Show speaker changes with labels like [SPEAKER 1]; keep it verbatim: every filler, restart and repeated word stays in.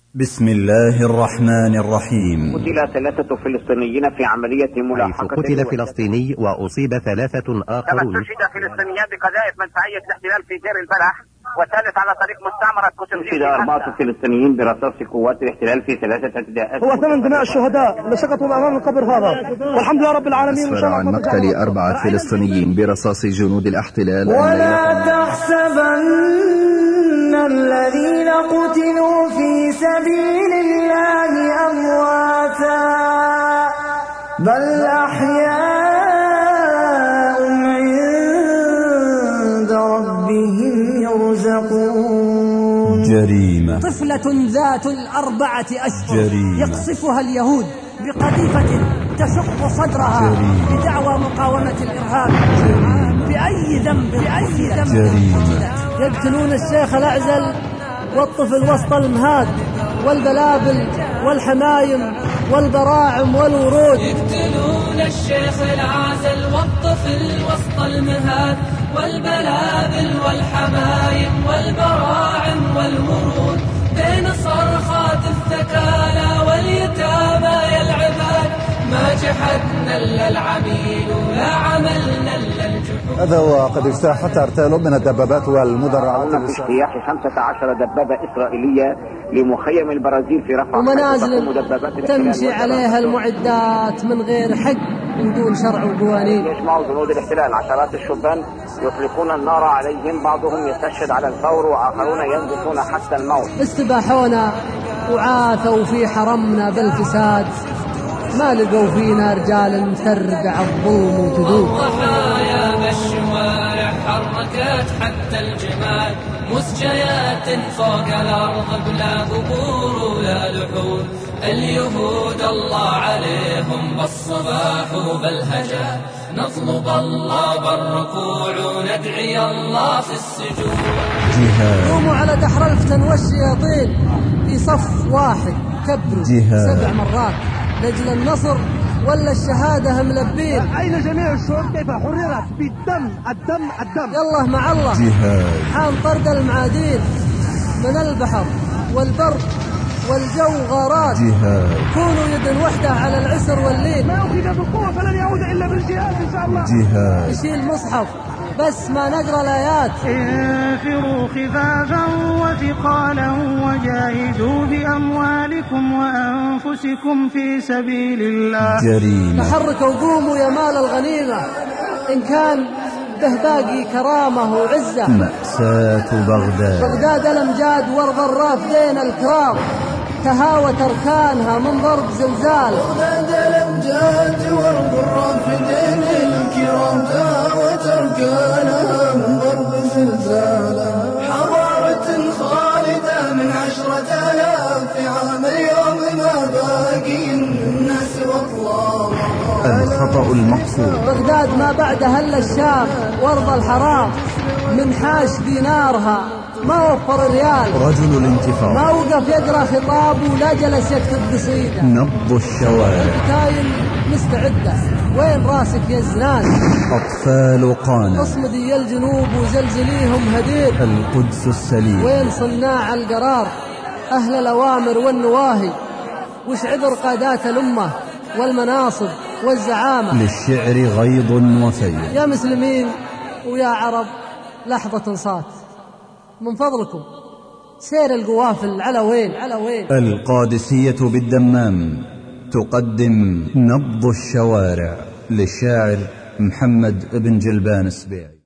[SPEAKER 1] بسم الله الرحمن الرحيم.
[SPEAKER 2] قتل ثلاثة فلسطينيين في عملية ملاحقة.
[SPEAKER 3] قتل فلسطيني وأصيب ثلاثة آخرون.
[SPEAKER 2] كما استشهد فلسطينيان بقذائف مدفعية الاحتلال في دير البلح وثالث على طريق مستعمرة كوسنجي. استشهد أربعة فلسطينيين برصاص قوات الاحتلال في ثلاثة اعتداءات.
[SPEAKER 4] هو ثمن دماء الشهداء اللي سقطوا أمام القبر هذا، والحمد لله رب العالمين.
[SPEAKER 5] أسفر عن مقتل أربعة فلسطينيين برصاص جنود الاحتلال.
[SPEAKER 6] ولا تحسبن الذين قتلوا في سبيل الله أمواتا بل أحياء عند ربهم يرزقون.
[SPEAKER 1] جريمة.
[SPEAKER 7] طفلة ذات الأربعة أشهر
[SPEAKER 1] جريمة.
[SPEAKER 7] يقصفها اليهود بقذيفة تشق صدرها
[SPEAKER 1] جريمة.
[SPEAKER 7] بدعوى مقاومة الإرهاب.
[SPEAKER 1] جريمة.
[SPEAKER 7] بأي ذنب بأي ذنب
[SPEAKER 1] جريمة.
[SPEAKER 7] يقتلون الشيخ الأعزل والطفل وسط المهاد والبلابل والحمايم والبراعم والورود.
[SPEAKER 8] يقتلون الشيخ الأعزل والطفل وسط المهاد والبلابل والحمايم والبراعم والورود بين صرخات الثكالى واليتامى يا العباد. ما جحدنا إلا العميل ولا عملنا إلا الجحود.
[SPEAKER 9] هذا وقد اجتاحت أرتال من الدبابات والمدرعات
[SPEAKER 2] في اجتياح خمسة عشر دبابة إسرائيلية لمخيم البرازيل في رفح،
[SPEAKER 7] ومنازل تمشي عليها المعدات من غير حق من دون شرع وقوانين.
[SPEAKER 2] يجمع جنود الاحتلال عشرات الشبان يطلقون النار عليهم، بعضهم يستشهد على الفور وآخرون ينزفون حتى الموت.
[SPEAKER 7] استباحونا وعاثوا في حرمنا بالفساد، ما لقوا فينا رجال تردع الظلم وتذوب.
[SPEAKER 8] الضحايا بالشوارع حركت حتى الجمال مسجيات فوق الأرض بلا قبور ولا لحود. اليهود الله عليهم بالصباح وبالهجاء، نطلب الله بالركوع وندعي الله في السجود.
[SPEAKER 7] قوموا على دحر الفتن والشياطين في صف واحد، كبروا
[SPEAKER 1] جهاد.
[SPEAKER 7] سبع مرات لأجل النصر ولا الشهادة ملبين.
[SPEAKER 4] أين جميع الشعوب كيف حررت بالدم الدم الدم.
[SPEAKER 7] يلا مع الله.
[SPEAKER 1] جهاد.
[SPEAKER 7] حان طرد المعادين من البحر والبر والجو غارات.
[SPEAKER 1] جهاد.
[SPEAKER 7] كونوا يد وحدة على العسر والليل.
[SPEAKER 4] ما أخذ بالقوة فلن يعود إلا بالجهاد إن شاء الله.
[SPEAKER 1] جهاد.
[SPEAKER 7] يشيل مصحف بس ما نقرأ الآيات.
[SPEAKER 6] انفروا خفافا وثقالا وجاهدوا بأموالكم وأنفسكم في سبيل الله.
[SPEAKER 1] جريمة.
[SPEAKER 7] تحركوا وقوموا يا مال الغنيمة، إن كان به باقي كرامة وعزة.
[SPEAKER 1] مأساة بغداد.
[SPEAKER 7] بغداد الأمجاد وارض الرافدين الكرام، تهاوت أركانها من ضرب زلزال.
[SPEAKER 6] بغداد الأمجاد وارض الرافدين الكرام، تهاوت أركانها من ضرب زلزال. حضارة خالدة من عشرة آلاف عام، اليوم ما باقي الناس والله.
[SPEAKER 1] الخطأ المقصود.
[SPEAKER 7] بغداد ما بعدها إلا الشام وارض الحرام، من حاش دينارها ما وفر ريال.
[SPEAKER 1] رجل الانتفاضة
[SPEAKER 7] ما وقف يقرأ خطاب ولا جلس يكتب قصيدة.
[SPEAKER 1] نبض الشوارع.
[SPEAKER 7] كاين مستعدة، وين راسك يا الزنان.
[SPEAKER 1] أطفال قانا.
[SPEAKER 7] اصمدي يا الجنوب وزلزليهم هدير.
[SPEAKER 1] القدس السليم.
[SPEAKER 7] وين صناع القرار أهل الأوامر والنواهي، وش عذر قادات الأمة والمناصب والزعامة.
[SPEAKER 1] للشعر غيض وفيض.
[SPEAKER 7] يا مسلمين ويا عرب لحظة انصات من فضلكم، سير القوافل على وين على وين.
[SPEAKER 1] القادسية بالدمام تقدم نبض الشوارع للشاعر محمد بن جلبان السبيعي.